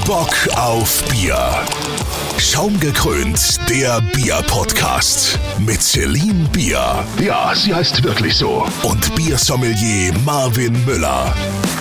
Bock auf Bier. Schaumgekrönt, der Bier-Podcast. Mit Celine Bier. Ja, sie heißt wirklich so. Und Biersommelier Marvin Müller.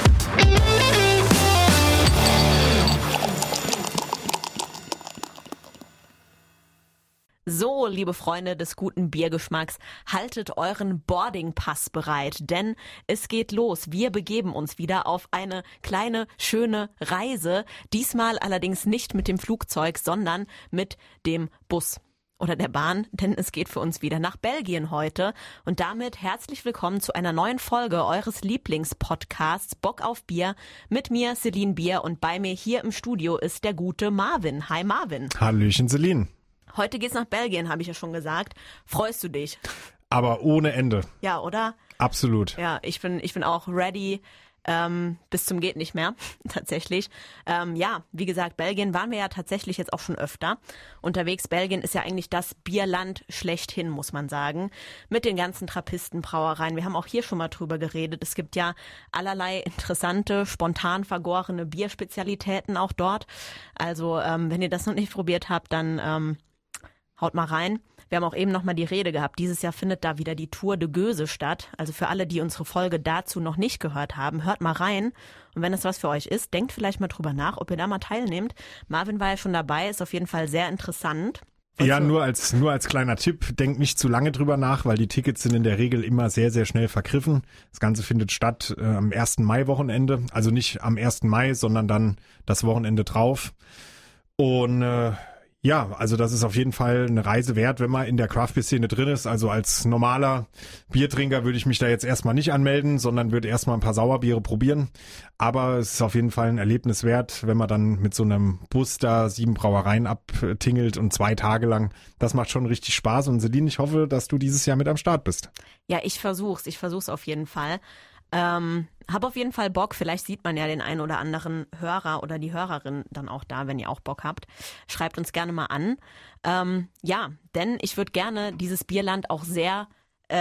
So, liebe Freunde des guten Biergeschmacks, haltet euren Boardingpass bereit, denn es geht los. Wir begeben uns wieder auf eine kleine, schöne Reise. Diesmal allerdings nicht mit dem Flugzeug, sondern mit dem Bus oder der Bahn, denn es geht für uns wieder nach Belgien heute. Und damit herzlich willkommen zu einer neuen Folge eures Lieblingspodcasts Bock auf Bier mit mir, Celine Bier, und bei mir hier im Studio ist der gute Marvin. Hi Marvin. Hallöchen, Celine. Heute geht's nach Belgien, habe ich ja schon gesagt. Freust du dich? Aber ohne Ende. Ja, oder? Absolut. Ja, ich bin auch ready, bis zum geht nicht mehr, tatsächlich. Ja, wie gesagt, Belgien waren wir ja tatsächlich jetzt auch schon öfter unterwegs. Belgien ist ja eigentlich das Bierland schlechthin, muss man sagen, mit den ganzen Trappistenbrauereien. Wir haben auch hier schon mal drüber geredet. Es gibt ja allerlei interessante, spontan vergorene Bierspezialitäten auch dort. Also, wenn ihr das noch nicht probiert habt, dann haut mal rein. Wir haben auch eben noch mal die Rede gehabt. Dieses Jahr findet da wieder die Tour de Göse statt. Also für alle, die unsere Folge dazu noch nicht gehört haben, hört mal rein. Und wenn es was für euch ist, denkt vielleicht mal drüber nach, ob ihr da mal teilnehmt. Marvin war ja schon dabei, ist auf jeden Fall sehr interessant. Ja, nur als kleiner Tipp, denkt nicht zu lange drüber nach, weil die Tickets sind in der Regel immer sehr, sehr schnell vergriffen. Das Ganze findet statt am 1. Mai-Wochenende. Also nicht am 1. Mai, sondern dann das Wochenende drauf. Und ja, also das ist auf jeden Fall eine Reise wert, wenn man in der Craft-Bier-Szene drin ist. Also als normaler Biertrinker würde ich mich da jetzt erstmal nicht anmelden, sondern würde erstmal ein paar Sauerbiere probieren. Aber es ist auf jeden Fall ein Erlebnis wert, wenn man dann mit so einem Bus da 7 Brauereien abtingelt und 2 Tage lang. Das macht schon richtig Spaß. Und Celine, ich hoffe, dass du dieses Jahr mit am Start bist. Ja, ich versuch's auf jeden Fall. Hab auf jeden Fall Bock, vielleicht sieht man ja den einen oder anderen Hörer oder die Hörerin dann auch da, wenn ihr auch Bock habt. Schreibt uns gerne mal an. Ja, denn ich würde gerne dieses Bierland auch sehr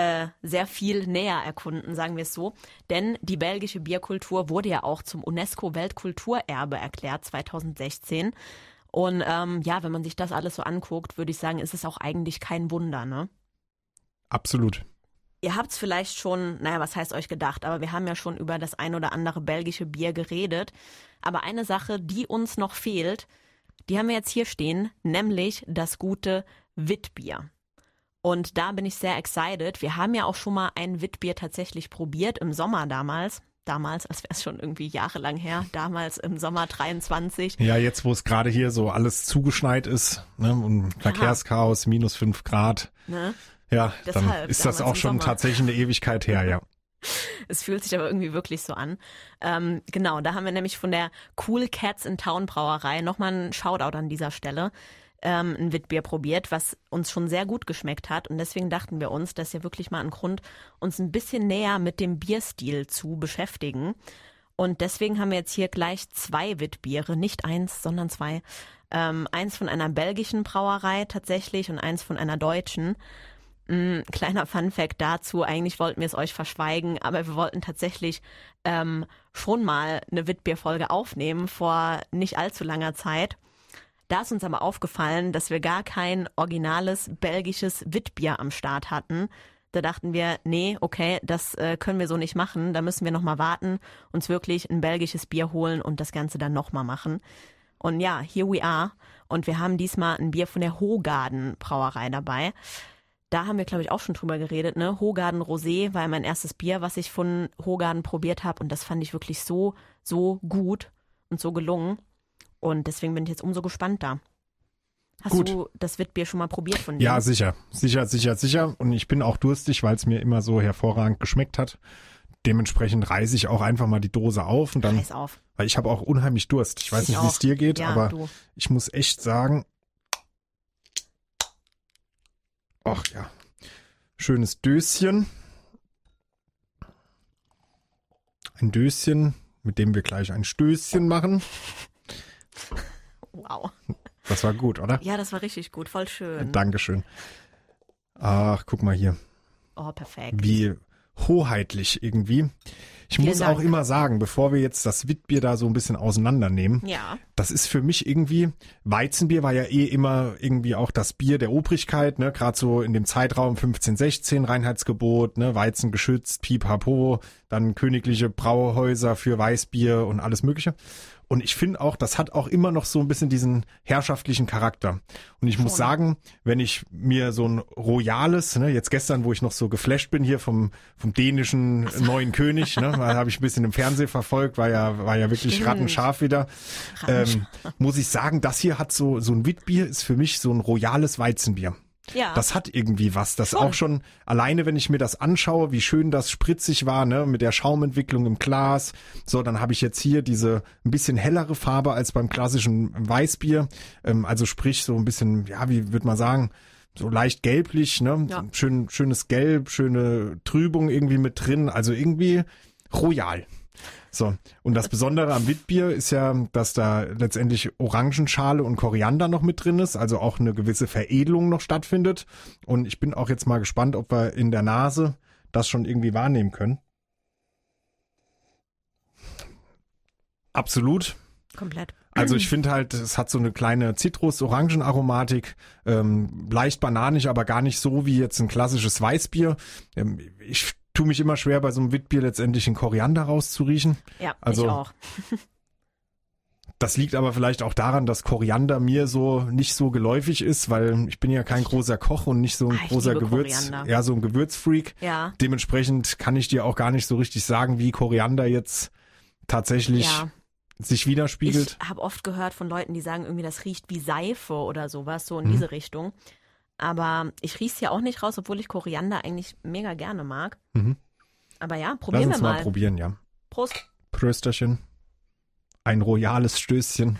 viel näher erkunden, sagen wir es so. Denn die belgische Bierkultur wurde ja auch zum UNESCO-Weltkulturerbe erklärt 2016. Und ja, wenn man sich das alles so anguckt, würde ich sagen, ist es auch eigentlich kein Wunder, ne? Absolut. Ihr habt es vielleicht schon, naja, was heißt euch gedacht, aber wir haben ja schon über das ein oder andere belgische Bier geredet. Aber eine Sache, die uns noch fehlt, die haben wir jetzt hier stehen, nämlich das gute Witbier. Und da bin ich sehr excited. Wir haben ja auch schon mal ein Witbier tatsächlich probiert, im Sommer damals, als wäre es schon irgendwie jahrelang her, damals im Sommer 23. Ja, jetzt wo es gerade hier so alles zugeschneit ist, ne, und Verkehrschaos, minus 5 Grad. Ne? Ja, deshalb, dann ist das auch schon Sommer. tatsächlich eine Ewigkeit her, ja. Es fühlt sich aber irgendwie wirklich so an. Genau, da haben wir nämlich von der Cool Cats in Town Brauerei, nochmal ein Shoutout an dieser Stelle, ein Witbier probiert, was uns schon sehr gut geschmeckt hat. Und deswegen dachten wir uns, das ist ja wirklich mal ein Grund, uns ein bisschen näher mit dem Bierstil zu beschäftigen. Und deswegen haben wir jetzt hier gleich 2 Witbiere, nicht 1, sondern 2. Eins von einer belgischen Brauerei tatsächlich und eins von einer deutschen. Kleiner Funfact dazu, eigentlich wollten wir es euch verschweigen, aber wir wollten tatsächlich schon mal eine Witbier-Folge aufnehmen vor nicht allzu langer Zeit. Da ist uns aber aufgefallen, dass wir gar kein originales belgisches Witbier am Start hatten. Da dachten wir, nee, okay, das können wir so nicht machen, da müssen wir nochmal warten, uns wirklich ein belgisches Bier holen und das Ganze dann nochmal machen. Und ja, here we are. Und wir haben diesmal ein Bier von der Hoegaarden Brauerei dabei. Da haben wir, glaube ich, auch schon drüber geredet, ne? Hoegaarden Rosé war mein erstes Bier, was ich von Hoegaarden probiert habe. Und das fand ich wirklich so gut und so gelungen. Und deswegen bin ich jetzt umso gespannter. Hast du das Witbier schon mal probiert von dir? Ja, sicher. Und ich bin auch durstig, weil es mir immer so hervorragend geschmeckt hat. Dementsprechend reiße ich auch einfach mal die Dose auf. Und dann, Reiß auf. weil ich habe auch unheimlich Durst. Ich weiß nicht, wie es dir geht, ja, aber du. Ich muss echt sagen, ach ja, schönes Döschen. Ein Döschen, mit dem wir gleich ein Stößchen machen. Wow. Das war gut, oder? Ja, das war richtig gut, voll schön. Dankeschön. Ach, guck mal hier. Oh, perfekt. Wie hoheitlich irgendwie. Ich muss auch immer sagen, bevor wir jetzt das Witbier da so ein bisschen auseinandernehmen, das ist für mich irgendwie, Weizenbier war ja immer irgendwie auch das Bier der Obrigkeit, ne, gerade so in dem Zeitraum 1516, Reinheitsgebot, ne, Weizen geschützt, Pipapo, dann königliche Brauhäuser für Weißbier und alles Mögliche. Und ich finde auch, das hat auch immer noch so ein bisschen diesen herrschaftlichen Charakter. Und ich muss sagen, wenn ich mir so ein royales, ne, jetzt gestern, wo ich noch so geflasht bin hier vom dänischen neuen König, ne, da habe ich ein bisschen im Fernsehen verfolgt, war ja wirklich rattenscharf wieder. Muss ich sagen, das hier hat so ein Witbier ist für mich so ein royales Weizenbier. Ja. Das hat irgendwie was. Das auch schon alleine, wenn ich mir das anschaue, wie schön das spritzig war, ne, mit der Schaumentwicklung im Glas. So, dann habe ich jetzt hier diese ein bisschen hellere Farbe als beim klassischen Weißbier. Also sprich so ein bisschen, ja, wie würde man sagen, so leicht gelblich, ne, schönes Gelb, schöne Trübung irgendwie mit drin. Also irgendwie royal. So, und das Besondere am Witbier ist ja, dass da letztendlich Orangenschale und Koriander noch mit drin ist, also auch eine gewisse Veredelung noch stattfindet. Und ich bin auch jetzt mal gespannt, ob wir in der Nase das schon irgendwie wahrnehmen können. Absolut. Komplett. Also ich finde halt, es hat so eine kleine Zitrus-Orangen-Aromatik, leicht bananig, aber gar nicht so wie jetzt ein klassisches Weißbier. Ich tue mich immer schwer, bei so einem Witbier letztendlich den Koriander rauszuriechen. Ja, also, ich auch. Das liegt aber vielleicht auch daran, dass Koriander mir so nicht so geläufig ist, weil ich bin ja kein großer Koch und nicht so ein großer so ein Gewürzfreak. Ja. Dementsprechend kann ich dir auch gar nicht so richtig sagen, wie Koriander jetzt tatsächlich sich widerspiegelt. Ich habe oft gehört von Leuten, die sagen irgendwie, das riecht wie Seife oder sowas, so in diese Richtung. Aber ich riech's ja auch nicht raus, obwohl ich Koriander eigentlich mega gerne mag. Aber ja, probieren wir mal. Lass uns mal probieren, ja. Prost. Prösterchen. Ein royales Stößchen.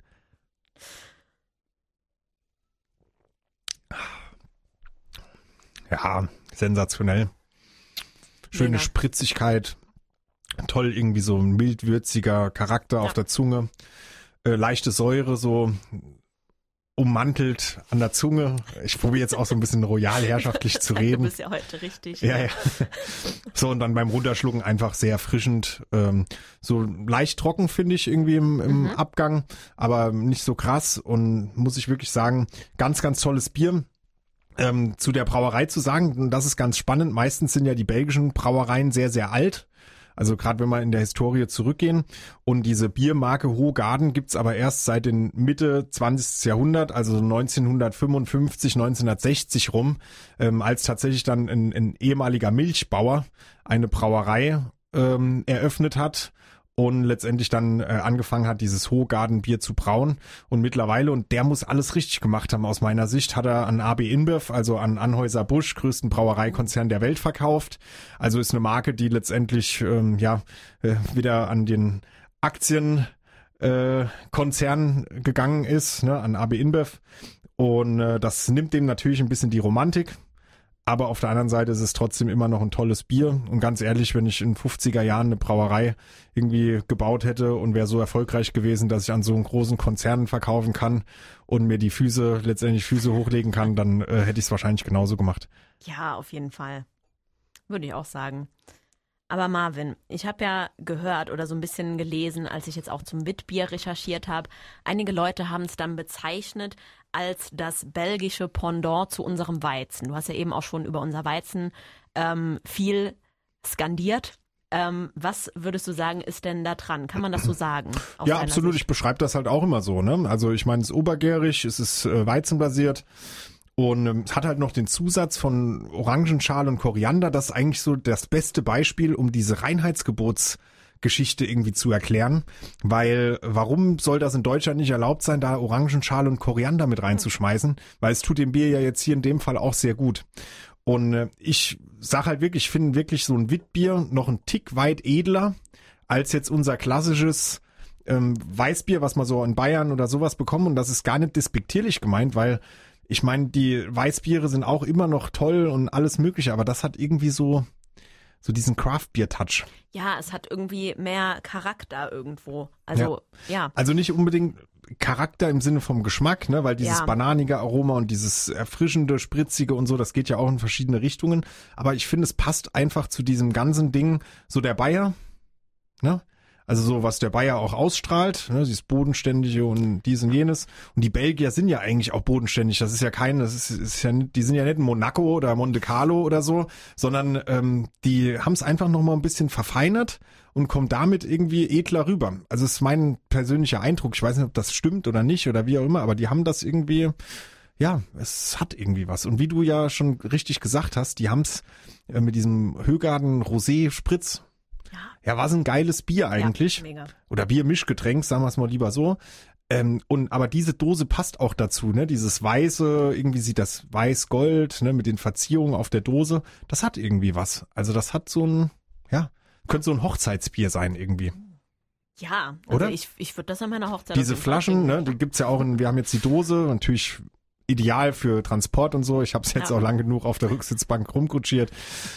Ja, sensationell. Schöne Mega. Spritzigkeit. Toll, irgendwie so ein mild-würziger Charakter auf der Zunge. Leichte Säure, so ummantelt an der Zunge. Ich probiere jetzt auch so ein bisschen royal herrschaftlich zu reden. Du bist ja heute richtig. Ja. So, und dann beim Runterschlucken einfach sehr erfrischend. So leicht trocken, finde ich, irgendwie im Abgang, aber nicht so krass. Und muss ich wirklich sagen, ganz, ganz tolles Bier. Zu der Brauerei zu sagen, und das ist ganz spannend, meistens sind ja die belgischen Brauereien sehr, sehr alt. Also gerade wenn wir in der Historie zurückgehen, und diese Biermarke Hoegaarden gibt's aber erst seit den Mitte 20. Jahrhundert, also 1955, 1960 rum, als tatsächlich dann ein ehemaliger Milchbauer eine Brauerei eröffnet hat und letztendlich dann angefangen hat, dieses Hoegaarden-Bier zu brauen. Und mittlerweile, und der muss alles richtig gemacht haben aus meiner Sicht, hat er an AB InBev, also an Anheuser-Busch, größten Brauereikonzern der Welt, verkauft. Also ist eine Marke, die letztendlich wieder an den Aktienkonzern gegangen ist, ne, an AB InBev. Und das nimmt dem natürlich ein bisschen die Romantik. Aber auf der anderen Seite ist es trotzdem immer noch ein tolles Bier. Und ganz ehrlich, wenn ich in 50er Jahren eine Brauerei irgendwie gebaut hätte und wäre so erfolgreich gewesen, dass ich an so einen großen Konzernen verkaufen kann und mir die Füße hochlegen kann, dann hätte ich es wahrscheinlich genauso gemacht. Ja, auf jeden Fall. Würde ich auch sagen. Aber Marvin, ich habe ja gehört oder so ein bisschen gelesen, als ich jetzt auch zum Witbier recherchiert habe, einige Leute haben es dann bezeichnet als das belgische Pendant zu unserem Weizen. Du hast ja eben auch schon über unser Weizen viel skandiert. Was würdest du sagen, ist denn da dran? Kann man das so sagen? Ja, absolut. Ich beschreibe das halt auch immer so, ne? Also ich meine, es ist obergärig, es ist weizenbasiert. Und es hat halt noch den Zusatz von Orangenschale und Koriander. Das ist eigentlich so das beste Beispiel, um diese Reinheitsgebotsgeschichte irgendwie zu erklären. Weil warum soll das in Deutschland nicht erlaubt sein, da Orangenschale und Koriander mit reinzuschmeißen? Weil es tut dem Bier ja jetzt hier in dem Fall auch sehr gut. Und ich sag halt wirklich, ich finde wirklich so ein Witbier noch einen Tick weit edler als jetzt unser klassisches Weißbier, was man so in Bayern oder sowas bekommt. Und das ist gar nicht despektierlich gemeint, weil ich meine, die Weißbiere sind auch immer noch toll und alles Mögliche, aber das hat irgendwie so diesen Craft-Bier-Touch. Ja, es hat irgendwie mehr Charakter irgendwo. Also, ja. Also nicht unbedingt Charakter im Sinne vom Geschmack, ne, weil dieses bananige Aroma und dieses erfrischende, spritzige und so, das geht ja auch in verschiedene Richtungen. Aber ich finde, es passt einfach zu diesem ganzen Ding, so der Bayer, ne? Also so, was der Bayer auch ausstrahlt, ne, dieses Bodenständige und dies und jenes. Und die Belgier sind ja eigentlich auch bodenständig. Das ist ja die sind ja nicht in Monaco oder Monte Carlo oder so, sondern die haben es einfach nochmal ein bisschen verfeinert und kommen damit irgendwie edler rüber. Also es ist mein persönlicher Eindruck. Ich weiß nicht, ob das stimmt oder nicht oder wie auch immer, aber die haben das irgendwie, ja, es hat irgendwie was. Und wie du ja schon richtig gesagt hast, die haben es mit diesem Höchgarden Rosé Spritz. Ja, war so ein geiles Bier eigentlich. Ja, mega. Oder Biermischgetränk, sagen wir es mal lieber so. Aber diese Dose passt auch dazu, ne? Dieses weiße, irgendwie sieht das weiß-gold, ne, mit den Verzierungen auf der Dose. Das hat irgendwie was. Also das hat so ein, ja, könnte so ein Hochzeitsbier sein irgendwie. Ja, also oder? Ich würde das an meiner Hochzeit. Diese Flaschen, ne, die gibt's ja auch wir haben jetzt die Dose, natürlich ideal für Transport und so. Ich habe es jetzt auch lang genug auf der Rücksitzbank rumkutschiert.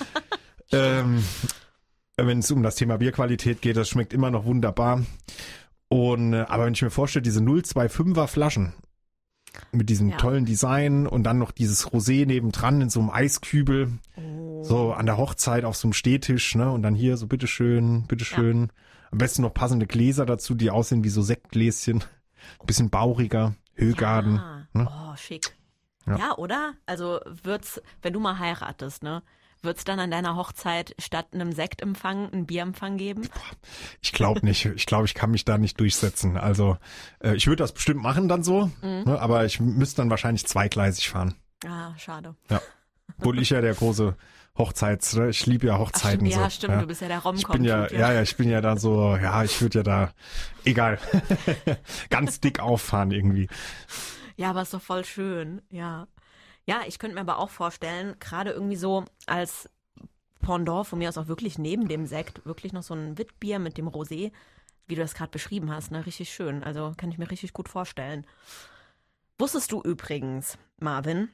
Wenn es um das Thema Bierqualität geht, das schmeckt immer noch wunderbar. Und aber wenn ich mir vorstelle, diese 025er Flaschen mit diesem tollen Design und dann noch dieses Rosé nebendran in so einem Eiskübel, so an der Hochzeit auf so einem Stehtisch, ne? Und dann hier so bitteschön. Ja. Am besten noch passende Gläser dazu, die aussehen wie so Sektgläschen. Ein bisschen bauriger, Höchgarden. Ja. Ne? Oh, schick. Ja, oder? Also wenn du mal heiratest, ne? Wird es dann an deiner Hochzeit statt einem Sektempfang einen Bierempfang geben? Ich glaube nicht. Ich glaube, ich kann mich da nicht durchsetzen. Also ich würde das bestimmt machen dann so, ne, aber ich müsste dann wahrscheinlich zweigleisig fahren. Ah, schade. Ja. Obwohl ich ja der große ne? Ich liebe ja Hochzeiten. Ach, stimmt, du bist ja der Rom-Com. Ich bin ja da so, ich würde ja da, egal, ganz dick auffahren irgendwie. Ja, aber ist doch voll schön, ja. Ja, ich könnte mir aber auch vorstellen, gerade irgendwie so als Pendant von mir aus auch wirklich neben dem Sekt, wirklich noch so ein Witbier mit dem Rosé, wie du das gerade beschrieben hast, ne, richtig schön. Also kann ich mir richtig gut vorstellen. Wusstest du übrigens, Marvin,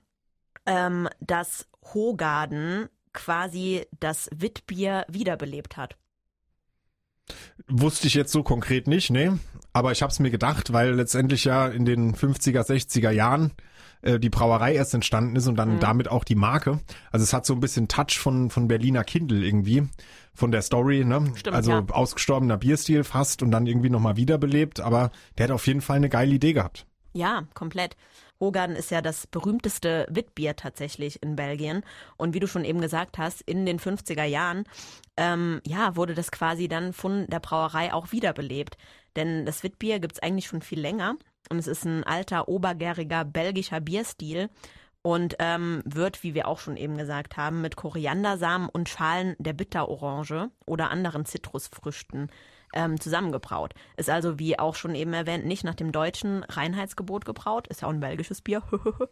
dass Hochgarden quasi das Witbier wiederbelebt hat? Wusste ich jetzt so konkret nicht, ne? Aber ich habe es mir gedacht, weil letztendlich ja in den 50er, 60er Jahren die Brauerei erst entstanden ist und dann damit auch die Marke. Also es hat so ein bisschen Touch von Berliner Kindl irgendwie, von der Story, ne? Stimmt, also ausgestorbener Bierstil fast und dann irgendwie nochmal wiederbelebt, aber der hat auf jeden Fall eine geile Idee gehabt. Ja, komplett. Hochgarden ist ja das berühmteste Witbier tatsächlich in Belgien. Und wie du schon eben gesagt hast, in den 50er Jahren wurde das quasi dann von der Brauerei auch wiederbelebt. Denn das Witbier gibt's eigentlich schon viel länger. Und es ist ein alter, obergäriger belgischer Bierstil und wird, wie wir auch schon eben gesagt haben, mit Koriandersamen und Schalen der Bitterorange oder anderen Zitrusfrüchten zusammengebraut. Ist also, wie auch schon eben erwähnt, nicht nach dem deutschen Reinheitsgebot gebraut. Ist ja auch ein belgisches Bier.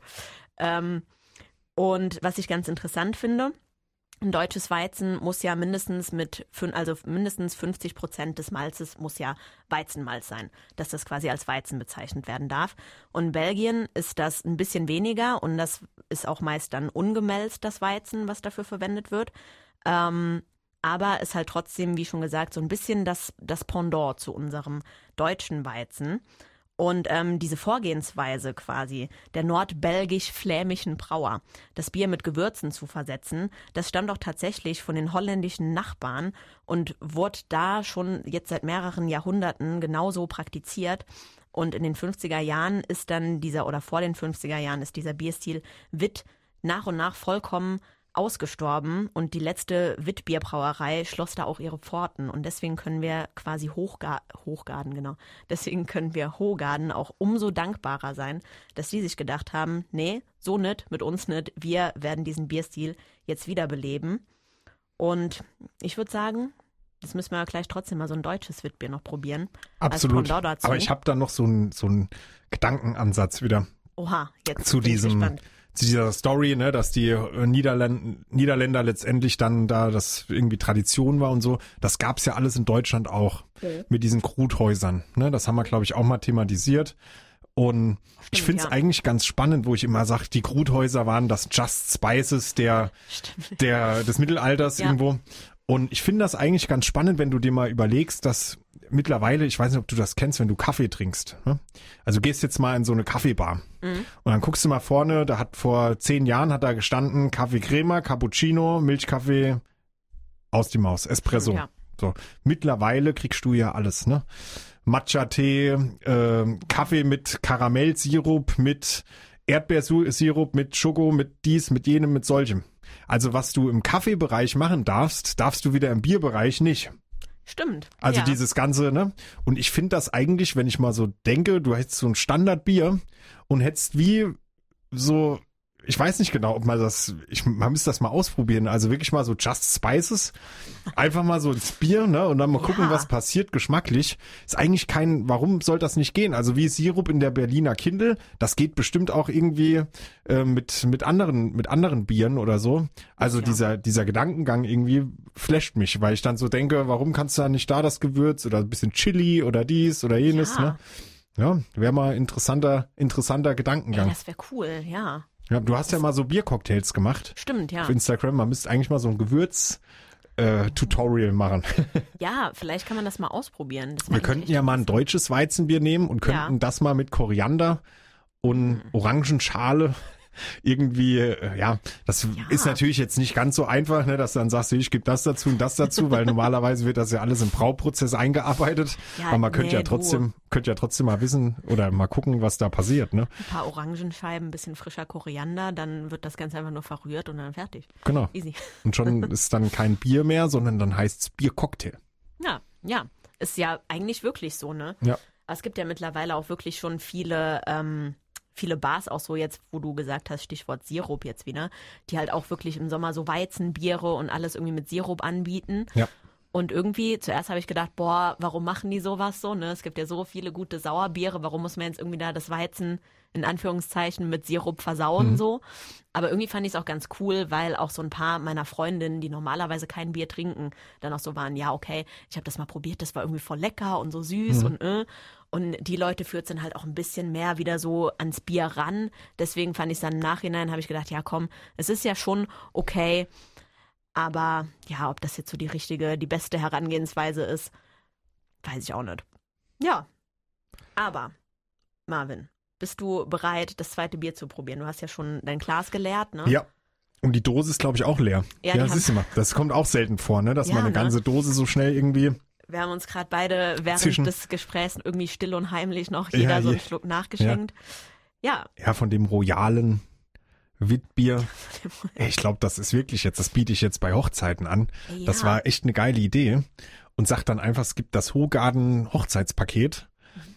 Und was ich ganz interessant finde, ein deutsches Weizen muss ja mindestens 50% des Malzes muss ja Weizenmalz sein, dass das quasi als Weizen bezeichnet werden darf. Und in Belgien ist das ein bisschen weniger und das ist auch meist dann ungemälzt, das Weizen, was dafür verwendet wird. Aber ist halt trotzdem, wie schon gesagt, so ein bisschen das Pendant zu unserem deutschen Weizen. Und diese Vorgehensweise quasi der nordbelgisch-flämischen Brauer, das Bier mit Gewürzen zu versetzen, das stammt auch tatsächlich von den holländischen Nachbarn und wurde da schon jetzt seit mehreren Jahrhunderten genauso praktiziert. Und in den 50er Jahren ist dann vor den 50er Jahren ist dieser Bierstil Witt nach und nach vollkommen ausgestorben und die letzte Witbierbrauerei schloss da auch ihre Pforten und deswegen können wir quasi deswegen können wir Hochgarden auch umso dankbarer sein, dass die sich gedacht haben, nee, so nicht, mit uns nicht, wir werden diesen Bierstil jetzt wiederbeleben und ich würde sagen, das müssen wir gleich trotzdem mal so ein deutsches Witbier noch probieren. Absolut, aber ich habe da noch so einen Gedankenansatz wieder. Oha, jetzt zu bin ich gespannt. Zu dieser Story, ne, dass die Niederländer letztendlich dann da das irgendwie Tradition war und so. Das gab's ja alles in Deutschland auch mit diesen Kruthäusern. Ne, das haben wir, glaube ich, auch mal thematisiert. Und ich finde es eigentlich ganz spannend, wo ich immer sage, die Kruthäuser waren das Just Spices des Mittelalters irgendwo. Und ich finde das eigentlich ganz spannend, wenn du dir mal überlegst, dass mittlerweile, ich weiß nicht, ob du das kennst, wenn du Kaffee trinkst. Ne? Also gehst jetzt mal in so eine Kaffeebar und dann guckst du mal vorne, da hat vor 10 Jahren hat da gestanden Kaffee Crema, Cappuccino, Milchkaffee aus die Maus, Espresso. Ja. So, mittlerweile kriegst du ja alles, ne? Matcha-Tee, Kaffee mit Karamellsirup, mit Erdbeersirup, mit Schoko, mit dies, mit jenem, mit solchem. Also was du im Kaffeebereich machen darfst, darfst du wieder im Bierbereich nicht. Stimmt. Also ja. dieses Ganze, ne? Und ich finde das eigentlich, wenn ich mal so denke, du hättest so ein Standardbier und hättest wie so, ich weiß nicht genau, ob man man müsste das mal ausprobieren, also wirklich mal so Just Spices, einfach mal so ins Bier, ne, und dann mal gucken, was passiert geschmacklich. Ist eigentlich warum soll das nicht gehen? Also wie Sirup in der Berliner Kindl, das geht bestimmt auch irgendwie mit anderen Bieren oder so. Also dieser Gedankengang irgendwie flasht mich, weil ich dann so denke, warum kannst du da nicht das Gewürz oder ein bisschen Chili oder dies oder jenes, ne? Ja, wäre mal interessanter Gedankengang. Ey, das wäre cool, ja. Ja, du hast ja mal so Biercocktails gemacht. Stimmt, ja. Auf Instagram. Man müsste eigentlich mal so ein Gewürz-Tutorial machen. Ja, vielleicht kann man das mal ausprobieren. Wir könnten ja mal ein deutsches Weizenbier nehmen und könnten das mal mit Koriander und Orangenschale irgendwie, das ist natürlich jetzt nicht ganz so einfach, ne, dass du dann sagst, ich gebe das dazu und das dazu, weil normalerweise wird das ja alles im Brauprozess eingearbeitet. Ja, aber man könnte ja trotzdem mal wissen oder mal gucken, was da passiert, ne? Ein paar Orangenscheiben, ein bisschen frischer Koriander, dann wird das Ganze einfach nur verrührt und dann fertig. Genau. Easy. Und schon ist dann kein Bier mehr, sondern dann heißt es Biercocktail. Ja. Ist ja eigentlich wirklich so, ne? Ja. Aber es gibt ja mittlerweile auch wirklich schon viele Bars auch so jetzt, wo du gesagt hast, Stichwort Sirup jetzt wieder, die halt auch wirklich im Sommer so Weizenbiere und alles irgendwie mit Sirup anbieten. Ja. Und irgendwie, zuerst habe ich gedacht, warum machen die sowas so, ne? Es gibt ja so viele gute Sauerbiere, warum muss man jetzt irgendwie da das Weizen in Anführungszeichen mit Sirup versauen so? Aber irgendwie fand ich es auch ganz cool, weil auch so ein paar meiner Freundinnen, die normalerweise kein Bier trinken, dann auch so waren, ja okay, ich habe das mal probiert, das war irgendwie voll lecker und so süß und die Leute führt es dann halt auch ein bisschen mehr wieder so ans Bier ran. Deswegen fand ich es dann im Nachhinein, habe ich gedacht, ja komm, es ist ja schon okay, aber ja, ob das jetzt so die beste Herangehensweise ist, weiß ich auch nicht. Ja, aber Marvin, bist du bereit, das zweite Bier zu probieren? Du hast ja schon dein Glas geleert, ne? Ja. Und die Dose ist, glaube ich, auch leer. Ja, siehst du mal. Das kommt auch selten vor, ne? Dass man eine ganze Dose so schnell irgendwie. Wir haben uns gerade beide während des Gesprächs irgendwie still und heimlich noch jeder so einen Schluck nachgeschenkt. Ja. Ja, von dem royalen Witbier. Ich glaube, das ist wirklich jetzt, das biete ich jetzt bei Hochzeiten an. Ja. Das war echt eine geile Idee. Und sag dann einfach, es gibt das Hochgarten Hochzeitspaket.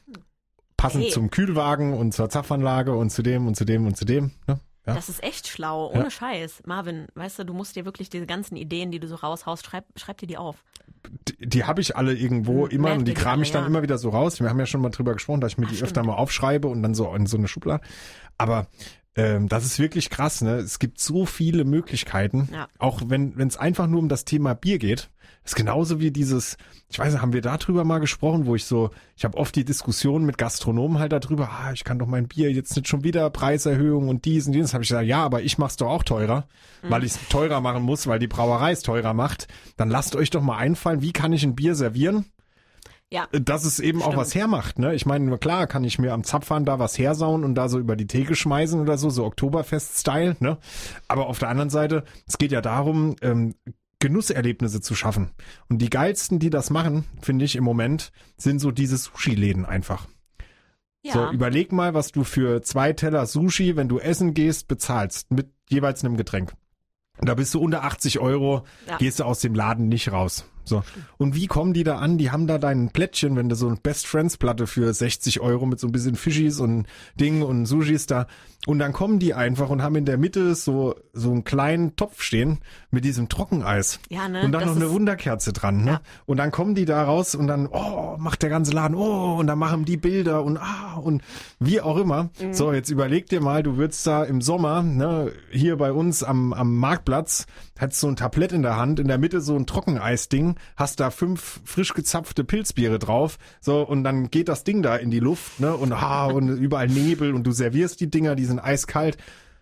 Passend zum Kühlwagen und zur Zapfanlage und zu dem und zu dem und zu dem. Ne? Ja. Das ist echt schlau, ohne Scheiß. Marvin, weißt du musst dir wirklich diese ganzen Ideen, die du so raushaust, schreib dir die auf. Die habe ich alle irgendwo immer und die kram ich dann immer wieder so raus. Wir haben ja schon mal drüber gesprochen, dass ich mir die öfter mal aufschreibe und dann so in so eine Schublade. Aber das ist wirklich krass, ne? Es gibt so viele Möglichkeiten, auch wenn es einfach nur um das Thema Bier geht. Das ist genauso wie dieses, ich weiß nicht, haben wir darüber mal gesprochen, wo ich habe oft die Diskussion mit Gastronomen halt darüber, ich kann doch mein Bier jetzt nicht schon wieder Preiserhöhung und dies und jenes. Habe ich gesagt, ja, aber ich mach's doch auch teurer, weil ich es teurer machen muss, weil die Brauerei es teurer macht. Dann lasst euch doch mal einfallen, wie kann ich ein Bier servieren? Ja, dass es eben auch was hermacht, ne? Ich meine, klar kann ich mir am Zapfhahn da was hersauen und da so über die Theke schmeißen oder so Oktoberfest-Style, ne? Aber auf der anderen Seite, es geht ja darum, Genusserlebnisse zu schaffen. Und die geilsten, die das machen, finde ich im Moment, sind so diese Sushi-Läden einfach. Ja. So, überleg mal, was du für 2 Teller Sushi, wenn du essen gehst, bezahlst, mit jeweils einem Getränk. Und da bist du unter 80 €, gehst du aus dem Laden nicht raus. So. Und wie kommen die da an? Die haben da dein Plättchen, wenn du so eine Best Friends Platte für 60 € mit so ein bisschen Fischis und Ding und Sushis da. Und dann kommen die einfach und haben in der Mitte so einen kleinen Topf stehen mit diesem Trockeneis. Ja, ne? Und dann noch eine Wunderkerze dran, ne? Ja. Und dann kommen die da raus und dann, macht der ganze Laden, und dann machen die Bilder und wie auch immer. Mhm. So, jetzt überleg dir mal, du würdest da im Sommer, ne, hier bei uns am Marktplatz, hättest so ein Tablett in der Hand, in der Mitte so ein Trockeneisding, hast da 5 frisch gezapfte Pilzbiere drauf, so, und dann geht das Ding da in die Luft, ne, und überall Nebel und du servierst die Dinger, die sind eiskalt.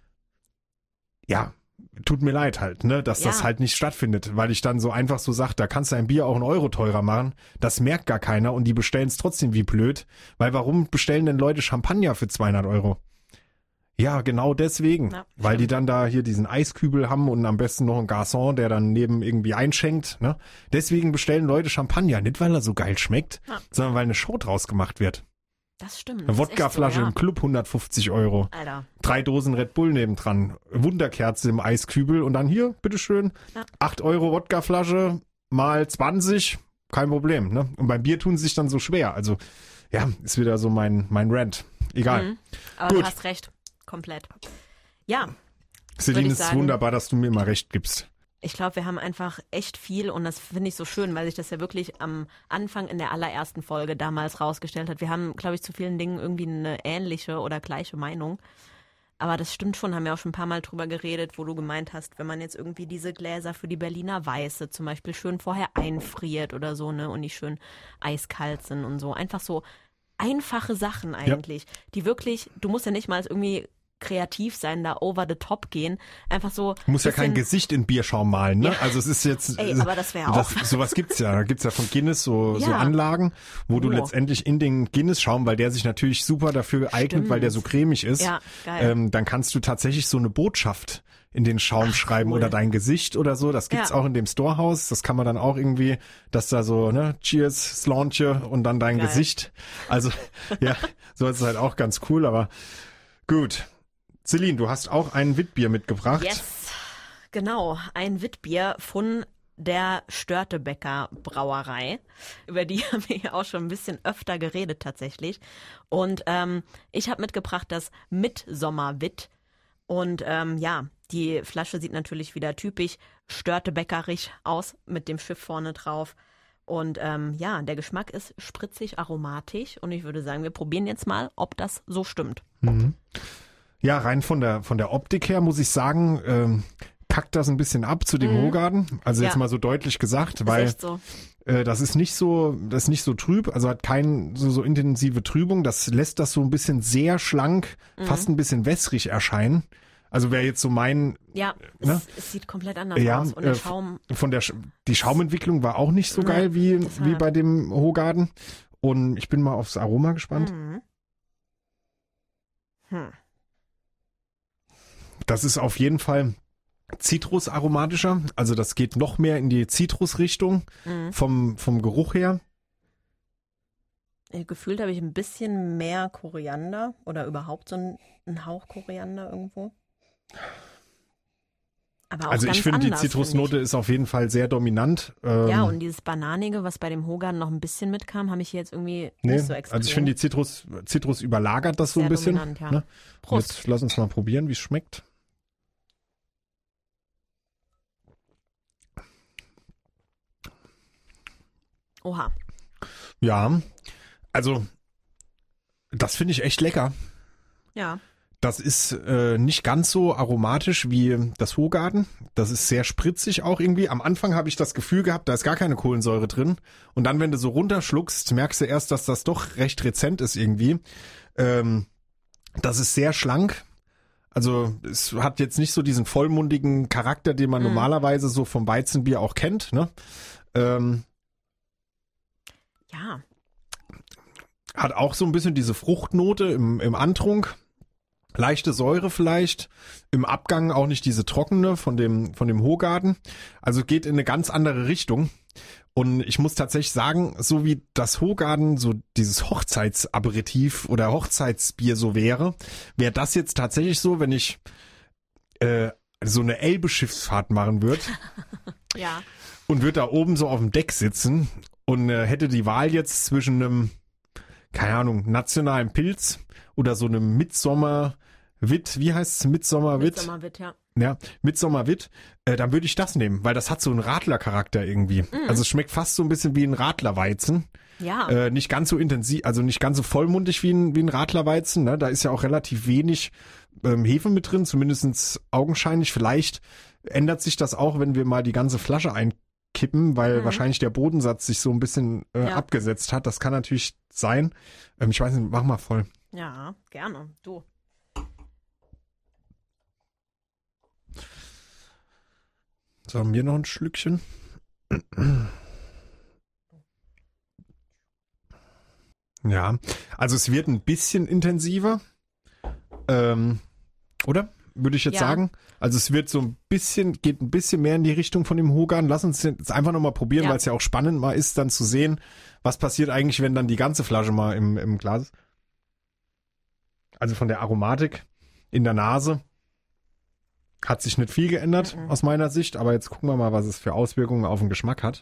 Ja, tut mir leid halt, ne, dass das halt nicht stattfindet, weil ich dann so einfach so sage, da kannst du ein Bier auch 1 € teurer machen, das merkt gar keiner und die bestellen es trotzdem wie blöd, weil warum bestellen denn Leute Champagner für 200 €? Ja, genau deswegen. Ja, weil die stimmt. dann da hier diesen Eiskübel haben und am besten noch einen Garçon, der dann neben irgendwie einschenkt. Ne? Deswegen bestellen Leute Champagner, nicht weil er so geil schmeckt, Ja. sondern weil eine Show draus gemacht wird. Das stimmt. Eine das ist echt Wodkaflasche so, ja. im Club 150 €. Alter. 3 Dosen Red Bull nebendran. Wunderkerze im Eiskübel und dann hier, bitteschön, Ja. 8 € Wodkaflasche mal 20, kein Problem. Ne? Und beim Bier tun sie sich dann so schwer. Also ja, ist wieder so mein Rant. Egal. Mhm. Aber Gut. du hast recht. Komplett. Ja, Celine, ich es ist sagen. wunderbar, dass du mir immer recht gibst. ich glaube, wir haben einfach echt viel und das finde ich so schön, weil sich das ja wirklich am Anfang in der allerersten Folge damals rausgestellt hat. Wir haben, glaube ich, zu vielen Dingen irgendwie eine ähnliche oder gleiche Meinung. Aber das stimmt schon, haben wir auch schon ein paar Mal drüber geredet, wo du gemeint hast, wenn man jetzt irgendwie diese Gläser für die Berliner Weiße zum Beispiel schön vorher einfriert oder so, ne, und die schön eiskalt sind und so. Einfach so einfache Sachen eigentlich, die wirklich, du musst ja nicht mal irgendwie kreativ sein, da over the top gehen. Einfach so. Du musst ja kein bisschen- Gesicht in Bierschaum malen, ne? Ja. Also es ist jetzt. Ey, aber das wäre auch. Sowas gibt's ja. Da gibt's ja von Guinness so Ja. Anlagen, wo du Oh. letztendlich in den Guinness-Schaum, weil der sich natürlich super dafür eignet, Stimmt. weil der so cremig ist, Ja, geil. dann kannst du tatsächlich so eine Botschaft in den Schaum schreiben cool. oder dein Gesicht oder so. Das gibt's Ja. auch in dem Storehouse. Das kann man dann auch irgendwie, dass da so, ne, Cheers, Slaunche und dann dein Geil. Gesicht. Also, ja, so ist es halt auch ganz cool, aber gut. Celine, du hast auch ein Witbier mitgebracht. Yes, genau. Ein Witbier von der Störtebecker Brauerei. Über die haben wir ja auch schon ein bisschen öfter geredet tatsächlich. Und ich habe mitgebracht das Mitsommerwitt. Und ja, die Flasche sieht natürlich wieder typisch Störtebeckerig aus mit dem Schiff vorne drauf. Und ja, der Geschmack ist spritzig, aromatisch. Und ich würde sagen, wir probieren jetzt mal, ob das so stimmt. Ja, rein von der Optik her muss ich sagen, kackt das ein bisschen ab zu dem Hogarden. Also jetzt Ja. mal so deutlich gesagt, Ist weil echt so. das ist nicht so trüb, also hat kein so intensive Trübung. Das lässt das so ein bisschen sehr schlank, fast ein bisschen wässrig erscheinen. Also wäre jetzt so mein, Ja, Ne? es sieht komplett anders ja, aus. Und der Schaum, die Schaumentwicklung war auch nicht so Nee, geil wie deshalb. bei dem Hogarden. Und ich bin mal aufs Aroma gespannt. Das ist auf jeden Fall zitrusaromatischer. Also das geht noch mehr in die Zitrusrichtung vom Geruch her. Gefühlt habe ich ein bisschen mehr Koriander oder überhaupt so ein Hauch Koriander irgendwo. Aber auch Also ganz ich finde, die anders, Zitrusnote finde ist auf jeden Fall sehr dominant. ich. Ja, und dieses Bananige, was bei dem Hogarden noch ein bisschen mitkam, habe ich hier jetzt irgendwie nicht so extrem. also ich finde, die Zitrus überlagert das so Sehr ein bisschen. dominant, ja. Ne? Prost. Jetzt lass uns mal probieren, wie es schmeckt. Oha. Ja, also das finde ich echt lecker. Ja. Das ist nicht ganz so aromatisch wie das Hogarden. Das ist sehr spritzig auch irgendwie. Am Anfang habe ich das Gefühl gehabt, da ist gar keine Kohlensäure drin. Und dann, wenn du so runterschluckst, merkst du erst, dass das doch recht rezent ist irgendwie. Das ist sehr schlank. Also es hat jetzt nicht so diesen vollmundigen Charakter, den man normalerweise so vom Weizenbier auch kennt. Ne? Ja. Hat auch so ein bisschen diese Fruchtnote im Antrunk. Leichte Säure vielleicht, im Abgang auch nicht diese trockene von dem Hogarden. Also geht in eine ganz andere Richtung. Und ich muss tatsächlich sagen, so wie das Hogarden so dieses Hochzeitsaperitif oder Hochzeitsbier so wäre das jetzt tatsächlich so, wenn ich so eine Elbe-Schiffsfahrt machen würde Ja. und würde da oben so auf dem Deck sitzen und hätte die Wahl jetzt zwischen einem, keine Ahnung, nationalen Pilz oder so einem Mitsommerwitt, wie heißt es? Mitsommerwitt? Mitsommerwitt, ja. Ja, Mitsommerwitt, dann würde ich das nehmen, weil das hat so einen Radlercharakter irgendwie. Also es schmeckt fast so ein bisschen wie ein Radlerweizen. Ja. Nicht ganz so intensiv, also nicht ganz so vollmundig wie ein Radlerweizen. Ne? Da ist ja auch relativ wenig Hefe mit drin, zumindest augenscheinlich. Vielleicht ändert sich das auch, wenn wir mal die ganze Flasche einkippen, weil wahrscheinlich der Bodensatz sich so ein bisschen abgesetzt hat. Das kann natürlich sein. Ich weiß nicht, mach mal voll. Ja, gerne. Du. So, haben wir noch ein Schlückchen? Ja, also es wird ein bisschen intensiver. Oder? Würde ich jetzt Ja. sagen. Also es wird geht ein bisschen mehr in die Richtung von dem Hogan. Lass uns jetzt einfach nochmal probieren, Ja. weil es ja auch spannend mal ist, dann zu sehen, was passiert eigentlich, wenn dann die ganze Flasche mal im Glas ist. Also von der Aromatik in der Nase hat sich nicht viel geändert aus meiner Sicht, aber jetzt gucken wir mal, was es für Auswirkungen auf den Geschmack hat.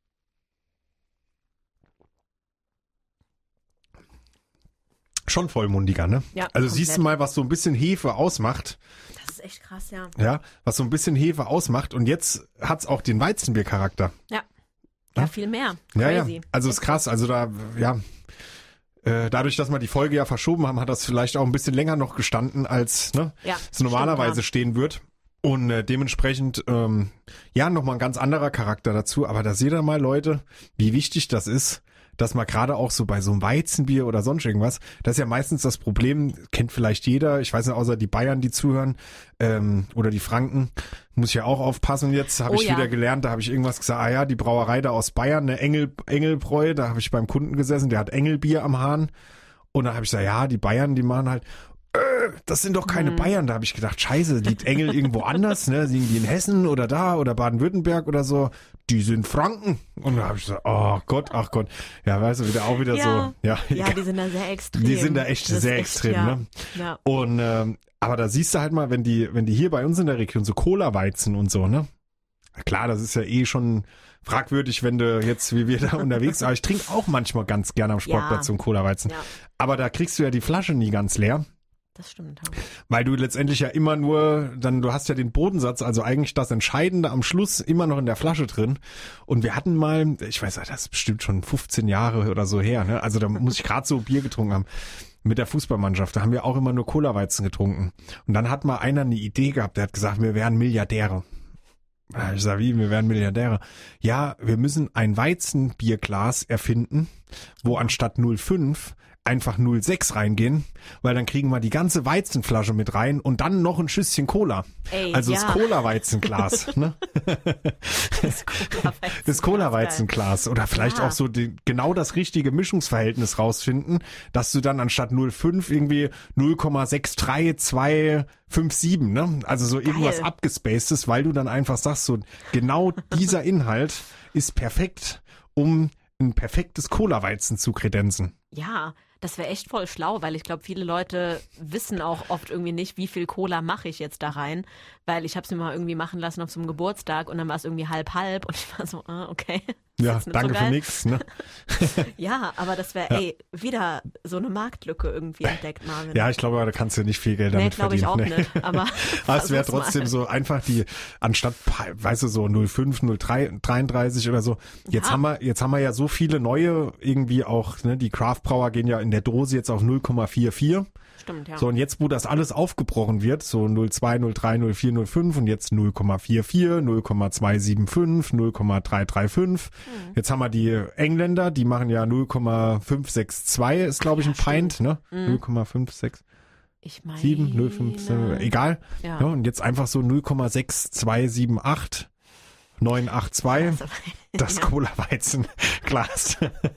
Schon vollmundiger, ne? Ja, Also komplett. siehst du mal, was so ein bisschen Hefe ausmacht. Das ist echt krass, ja. Ja, was so ein bisschen Hefe ausmacht. Und jetzt hat's auch den Weizenbiercharakter. Ja, Ja? viel mehr. Ja, Crazy. ja. Also ist krass. Also da, ja, dadurch, dass wir die Folge ja verschoben haben, hat das vielleicht auch ein bisschen länger noch gestanden, als Ja, es normalerweise stimmt, stehen wird. Und dementsprechend, ja, nochmal ein ganz anderer Charakter dazu. Aber da seht ihr mal, Leute, wie wichtig das ist, dass man gerade auch so bei so einem Weizenbier oder sonst irgendwas, das ist ja meistens das Problem, kennt vielleicht jeder, ich weiß nicht, außer die Bayern, die zuhören, oder die Franken, muss ich ja auch aufpassen jetzt, habe ich wieder gelernt, da habe ich irgendwas gesagt, die Brauerei da aus Bayern, eine Engelbräu, da habe ich beim Kunden gesessen, der hat Engelbier am Hahn und da habe ich gesagt, die Bayern, die machen halt, das sind doch keine Bayern. Da habe ich gedacht, scheiße, liegt Engel irgendwo anders, ne? Sind die in Hessen oder da oder Baden-Württemberg oder so? Die sind Franken. Und da habe ich gesagt, ach Gott. Ja, weißt du, wieder Ja. so. Ja, Ja, die sind da sehr extrem. die sind da echt Das ist sehr extrem, ja. ne? Ja. Und aber da siehst du halt mal, wenn die hier bei uns in der Region so Cola-Weizen und so, ne? Klar, das ist ja eh schon fragwürdig, wenn du jetzt wie wir da unterwegs sind. Aber ich trinke auch manchmal ganz gerne am Sportplatz so einen Cola-Weizen. Ja. Aber da kriegst du ja die Flasche nie ganz leer. Das stimmt. Weil du letztendlich ja immer nur, du hast ja den Bodensatz, also eigentlich das Entscheidende am Schluss immer noch in der Flasche drin. Und wir hatten mal, ich weiß, das ist bestimmt schon 15 Jahre oder so her, ne? Also da muss ich gerade so Bier getrunken haben. Mit der Fußballmannschaft, da haben wir auch immer nur Cola-Weizen getrunken. Und dann hat mal einer eine Idee gehabt, der hat gesagt, wir wären Milliardäre. Ich sag, wie, wir wären Milliardäre? Ja, wir müssen ein Weizenbierglas erfinden, wo anstatt 0,5 einfach 0,6 reingehen, weil dann kriegen wir die ganze Weizenflasche mit rein und dann noch ein Schüsschen Cola. Ey, also ja. das Cola-Weizenglas, ne? Das Cola-Weizenglas. Oder vielleicht auch so genau das richtige Mischungsverhältnis rausfinden, dass du dann anstatt 0,5 irgendwie 0,63257, ne? Also so irgendwas abgespacedes, weil du dann einfach sagst, so genau dieser Inhalt ist perfekt, um ein perfektes Cola-Weizen zu kredenzen. Ja, das wäre echt voll schlau, weil ich glaube, viele Leute wissen auch oft irgendwie nicht, wie viel Cola mache ich jetzt da rein, weil ich habe es mir mal irgendwie machen lassen auf so einem Geburtstag und dann war es irgendwie halb und ich war so, okay. Ja, jetzt nicht danke so für geil. nix, ne? Ja, aber das wäre, wieder so eine Marktlücke irgendwie entdeckt, Marvin. Ja, ich glaube, da kannst du nicht viel Geld damit glaube ich verdienen. auch nicht, aber Aber es wäre versuch's trotzdem mal. so einfach anstatt, weißt du, so 05, 03, 33 oder so. Jetzt haben wir ja so viele neue irgendwie auch, ne, die Craft-Brauer gehen ja in der Dose jetzt auf 0,44. Stimmt, ja. So, und jetzt, wo das alles aufgebrochen wird, so 02, 03, 04, 05 und jetzt 0,44, 0,275, 0,335. Jetzt haben wir die Engländer, die machen ja 0,562, ist glaube ich ein Pint, ne? 0,56. Ich meine, 7, 0,5, egal. Ja. Ja, und jetzt einfach so 0,6278, 982, das Cola-Weizenglas.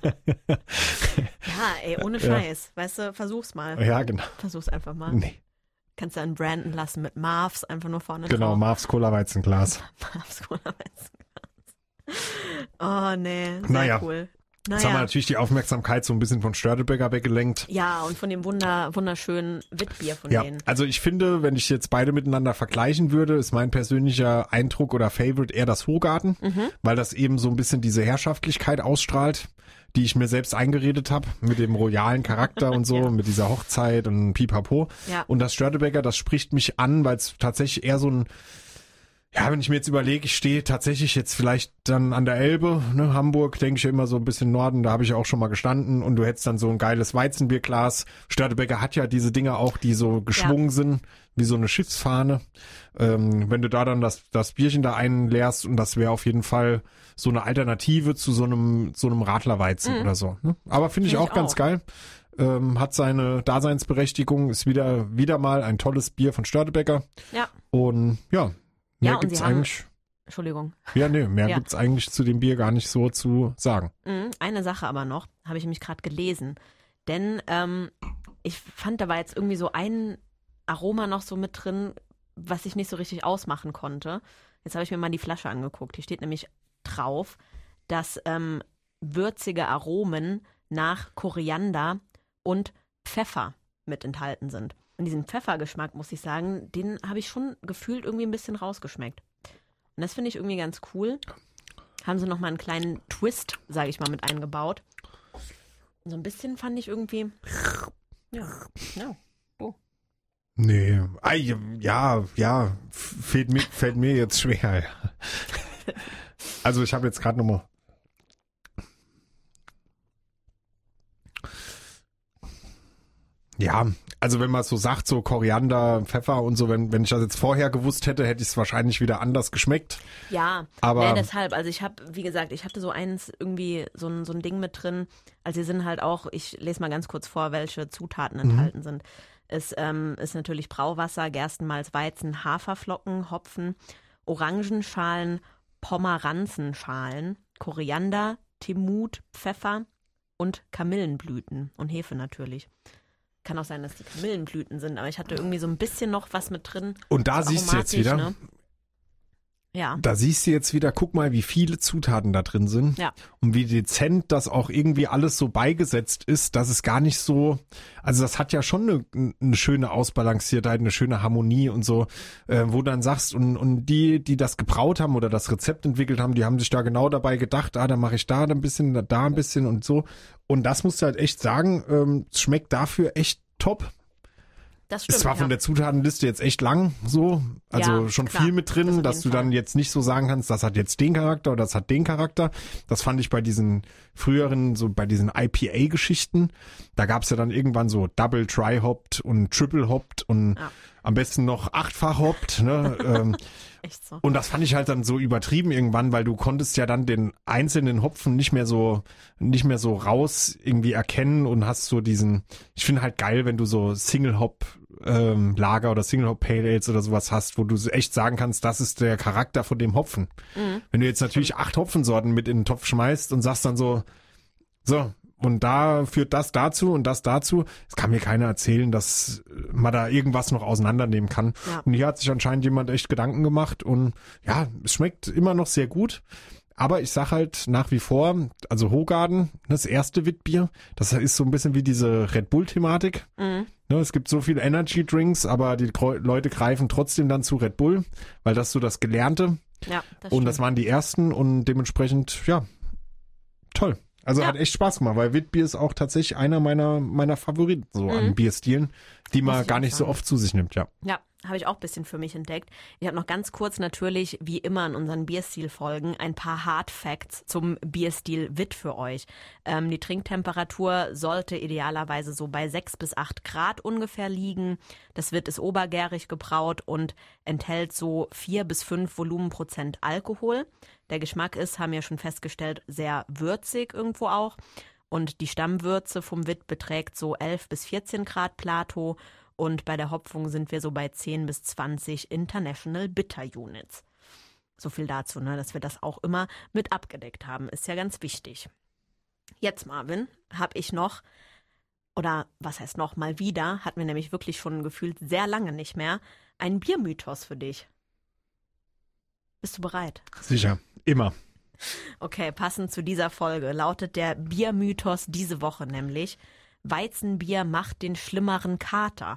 Ja, ey, ohne Scheiß. Weißt du, versuch's mal. Ja, genau. Versuch's einfach mal. Nee, Kannst du einen branden lassen mit Marvs, einfach nur vorne genau, drauf. Marvs Cola-Weizenglas. Marvs Cola-Weizenglas. Oh, nee, sehr Naja. cool. Jetzt haben wir Naja. natürlich die Aufmerksamkeit so ein bisschen von Störtebeker weggelenkt. Ja, und von dem wunderschönen Witbier von Ja, denen. also ich finde, wenn ich jetzt beide miteinander vergleichen würde, ist mein persönlicher Eindruck oder Favorite eher das Hogarten, weil das eben so ein bisschen diese Herrschaftlichkeit ausstrahlt, die ich mir selbst eingeredet habe, mit dem royalen Charakter und so, Ja. mit dieser Hochzeit und Pipapo. Ja. Und das Störtebeker, das spricht mich an, weil es tatsächlich eher so ein, ja, wenn ich mir jetzt überlege, ich stehe tatsächlich jetzt vielleicht dann an der Elbe, ne, Hamburg, denke ich ja immer so ein bisschen Norden, da habe ich auch schon mal gestanden und du hättest dann so ein geiles Weizenbierglas. Störtebeker hat ja diese Dinger auch, die so geschwungen sind, wie so eine Schiffsfahne. Wenn du da dann das Bierchen da einleerst und das wäre auf jeden Fall so eine Alternative zu so einem Radlerweizen oder so. Ne? Aber finde ich Find ich auch ganz auch. geil. Hat seine Daseinsberechtigung, ist wieder mal ein tolles Bier von Störtebeker. Ja. Und ja, mehr Ja, und gibt's sie haben- eigentlich. Entschuldigung. Ja, nee, mehr Ja. gibt's eigentlich zu dem Bier gar nicht so zu sagen. Eine Sache aber noch, habe ich nämlich gerade gelesen. Denn ich fand, da war jetzt irgendwie so ein Aroma noch so mit drin, was ich nicht so richtig ausmachen konnte. Jetzt habe ich mir mal die Flasche angeguckt. Hier steht nämlich drauf, dass würzige Aromen nach Koriander und Pfeffer mit enthalten sind. Und diesen Pfeffergeschmack, muss ich sagen, den habe ich schon gefühlt irgendwie ein bisschen rausgeschmeckt. Und das finde ich irgendwie ganz cool. Haben sie nochmal einen kleinen Twist, sage ich mal, mit eingebaut. Und so ein bisschen fand ich irgendwie, ja. Oh. Nee, ja, fällt mir jetzt schwer. Also ich habe jetzt gerade nochmal. Ja, also wenn man so sagt, so Koriander, Pfeffer und so, wenn ich das jetzt vorher gewusst hätte, hätte ich es wahrscheinlich wieder anders geschmeckt. Ja, aber deshalb, also ich habe, wie gesagt, ich hatte so eins irgendwie, so ein Ding mit drin, also hier sind halt auch, ich lese mal ganz kurz vor, welche Zutaten enthalten sind. Es ist natürlich Brauwasser, Gerstenmalz, Weizen, Haferflocken, Hopfen, Orangenschalen, Pomeranzenschalen, Koriander, Timut, Pfeffer und Kamillenblüten und Hefe natürlich. Kann auch sein, dass die Kamillenblüten sind, aber ich hatte irgendwie so ein bisschen noch was mit drin. Und da so siehst du jetzt wieder, ne? Ja. Da siehst du jetzt wieder, guck mal, wie viele Zutaten da drin sind. Ja. Und wie dezent das auch irgendwie alles so beigesetzt ist, dass es gar nicht so, also das hat ja schon eine schöne Ausbalanciertheit, eine schöne Harmonie und so, wo dann sagst, und die das gebraut haben oder das Rezept entwickelt haben, die haben sich da genau dabei gedacht, dann mache ich da ein bisschen, da ein bisschen und so. Und das musst du halt echt sagen, es schmeckt dafür echt top. Das stimmt, es war von der Zutatenliste jetzt echt lang so, also ja, schon klar, viel mit drin, das dass du dann jetzt nicht so sagen kannst, das hat jetzt den Charakter oder das hat den Charakter. Das fand ich bei diesen früheren, so bei diesen IPA-Geschichten, da gab's ja dann irgendwann so Double Try-Hopped und Triple Hopped und am besten noch 8-fach Hopped, ne? Echt so. Und das fand ich halt dann so übertrieben irgendwann, weil du konntest ja dann den einzelnen Hopfen nicht mehr so raus irgendwie erkennen und hast so diesen, ich finde halt geil, wenn du so Single Hop Lager oder Single Hop Pale Ales oder sowas hast, wo du echt sagen kannst, das ist der Charakter von dem Hopfen. Wenn du jetzt natürlich 8 Hopfensorten mit in den Topf schmeißt und sagst dann so, und da führt das dazu und das dazu. Es kann mir keiner erzählen, dass man da irgendwas noch auseinandernehmen kann. Ja. Und hier hat sich anscheinend jemand echt Gedanken gemacht und ja, es schmeckt immer noch sehr gut. Aber ich sag halt nach wie vor, also Hoegaarden, das erste Witbier, das ist so ein bisschen wie diese Red Bull-Thematik. Ne, es gibt so viele Energy Drinks, aber die Leute greifen trotzdem dann zu Red Bull, weil das so das Gelernte. Ja, das und stimmt. das waren die ersten und dementsprechend, ja, toll. Also hat echt Spaß gemacht, weil Witbier ist auch tatsächlich einer meiner Favoriten so an Bierstilen, die Muss man ich gar auch nicht so sagen. oft zu sich nimmt, ja. Ja, habe ich auch ein bisschen für mich entdeckt. Ich habe noch ganz kurz natürlich, wie immer in unseren Bierstil-Folgen, ein paar Hard Facts zum Bierstil Witt für euch. Die Trinktemperatur sollte idealerweise so bei 6 bis 8 Grad ungefähr liegen. Das Witt ist obergärig gebraut und enthält so 4 bis 5 Volumenprozent Alkohol. Der Geschmack ist, haben wir schon festgestellt, sehr würzig irgendwo auch. Und die Stammwürze vom Witt beträgt so 11 bis 14 Grad Plato. Und bei der Hopfung sind wir so bei 10 bis 20 International Bitter Units. So viel dazu, ne, dass wir das auch immer mit abgedeckt haben. Ist ja ganz wichtig. Jetzt, Marvin, habe ich noch, oder was heißt noch, mal wieder, hatten wir nämlich wirklich schon gefühlt sehr lange nicht mehr, einen Biermythos für dich. Bist du bereit? Sicher, immer. Okay, passend zu dieser Folge lautet der Biermythos diese Woche nämlich: Weizenbier macht den schlimmeren Kater.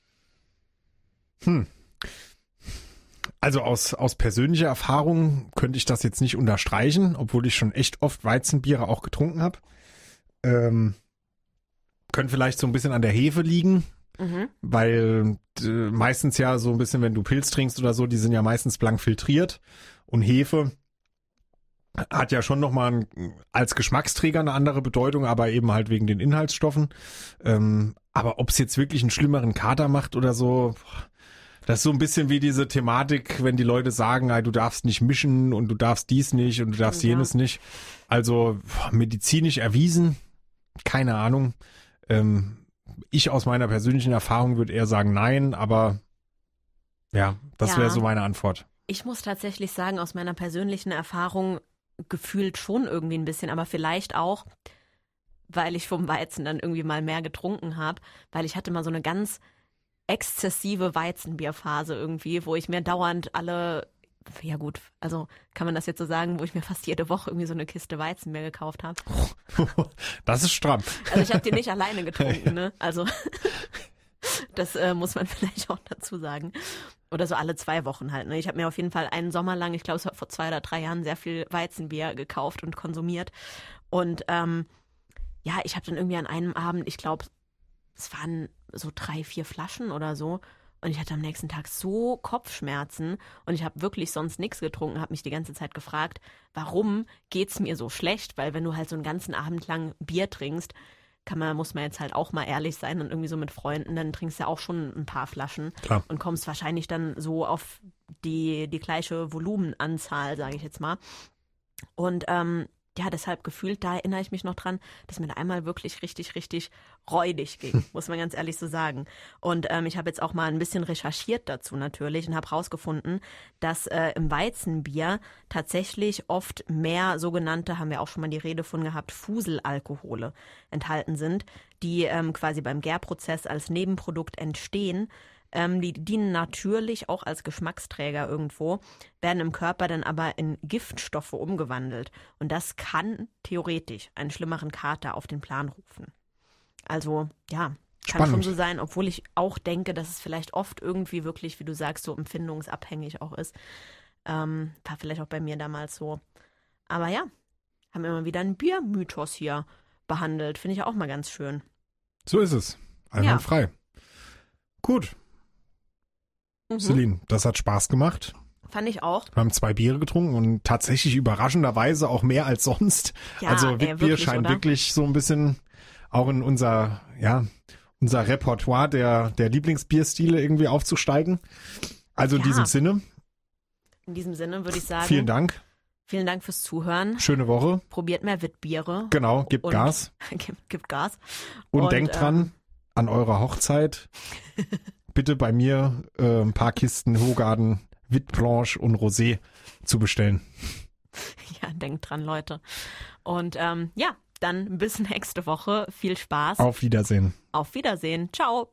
Also aus persönlicher Erfahrung könnte ich das jetzt nicht unterstreichen, obwohl ich schon echt oft Weizenbiere auch getrunken habe. Könnte vielleicht so ein bisschen an der Hefe liegen, weil meistens ja so ein bisschen, wenn du Pilz trinkst oder so, die sind ja meistens blank filtriert und Hefe hat ja schon nochmal als Geschmacksträger eine andere Bedeutung, aber eben halt wegen den Inhaltsstoffen. Aber ob es jetzt wirklich einen schlimmeren Kater macht oder so, das ist so ein bisschen wie diese Thematik, wenn die Leute sagen, du darfst nicht mischen und du darfst dies nicht und du darfst jenes nicht. Also medizinisch erwiesen, keine Ahnung. Ich aus meiner persönlichen Erfahrung würde eher sagen nein, aber ja, das wäre so meine Antwort. Ich muss tatsächlich sagen, aus meiner persönlichen Erfahrung gefühlt schon irgendwie ein bisschen, aber vielleicht auch, weil ich vom Weizen dann irgendwie mal mehr getrunken habe, weil ich hatte mal so eine ganz exzessive Weizenbierphase irgendwie, wo ich mir dauernd ja gut, also kann man das jetzt so sagen, wo ich mir fast jede Woche irgendwie so eine Kiste Weizenbier gekauft habe. Das ist stramm. Also ich habe die nicht alleine getrunken, ne? Also das muss man vielleicht auch dazu sagen. Oder so alle 2 Wochen halt. Ne? Ich habe mir auf jeden Fall einen Sommer lang, ich glaube es war vor 2 oder 3 Jahren, sehr viel Weizenbier gekauft und konsumiert. Und ja, ich habe dann irgendwie an einem Abend, ich glaube, es waren so 3, 4 Flaschen oder so. Und ich hatte am nächsten Tag so Kopfschmerzen und ich habe wirklich sonst nichts getrunken, habe mich die ganze Zeit gefragt, warum geht's mir so schlecht? Weil wenn du halt so einen ganzen Abend lang Bier trinkst, muss man jetzt halt auch mal ehrlich sein und irgendwie so mit Freunden, dann trinkst du ja auch schon ein paar Flaschen. Klar. Und kommst wahrscheinlich dann so auf die gleiche Volumenanzahl, sage ich jetzt mal. Und ja, deshalb gefühlt, da erinnere ich mich noch dran, dass mir da einmal wirklich richtig, richtig räudig ging, muss man ganz ehrlich so sagen. Und ich habe jetzt auch mal ein bisschen recherchiert dazu natürlich und habe rausgefunden, dass im Weizenbier tatsächlich oft mehr sogenannte, haben wir auch schon mal die Rede von gehabt, Fuselalkohole enthalten sind, die quasi beim Gärprozess als Nebenprodukt entstehen. Die dienen natürlich auch als Geschmacksträger irgendwo, werden im Körper dann aber in Giftstoffe umgewandelt. Und das kann theoretisch einen schlimmeren Kater auf den Plan rufen. Also ja, kann Spannend. schon so sein, obwohl ich auch denke, dass es vielleicht oft irgendwie wirklich, wie du sagst, so empfindungsabhängig auch ist. War vielleicht auch bei mir damals so. Aber ja, haben wir immer wieder einen Biermythos hier behandelt. Finde ich auch mal ganz schön. So ist es. Einwandfrei. Gut. Celine, das hat Spaß gemacht. Fand ich auch. Wir haben 2 Biere getrunken und tatsächlich überraschenderweise auch mehr als sonst. Ja, also Witbier wirklich, scheint oder? wirklich so ein bisschen auch in unser Repertoire der Lieblingsbierstile irgendwie aufzusteigen. Also in Ja. diesem Sinne, In diesem Sinne würde ich sagen, vielen Dank. Vielen Dank fürs Zuhören. Schöne Woche. Probiert mehr Witbiere. Genau, gibt Und- Gas. Gibt Gas. Und denkt dran, an eurer Hochzeit bitte bei mir ein paar Kisten Hogarden, Wit Blanche und Rosé zu bestellen. Ja, denkt dran, Leute. Und ja, dann bis nächste Woche. Viel Spaß. Auf Wiedersehen. Auf Wiedersehen. Ciao.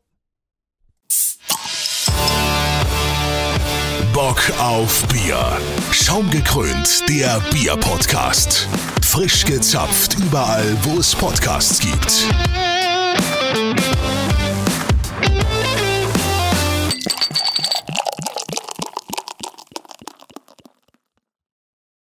Bock auf Bier. Schaumgekrönt, der Bier-Podcast. Frisch gezapft überall, wo es Podcasts gibt.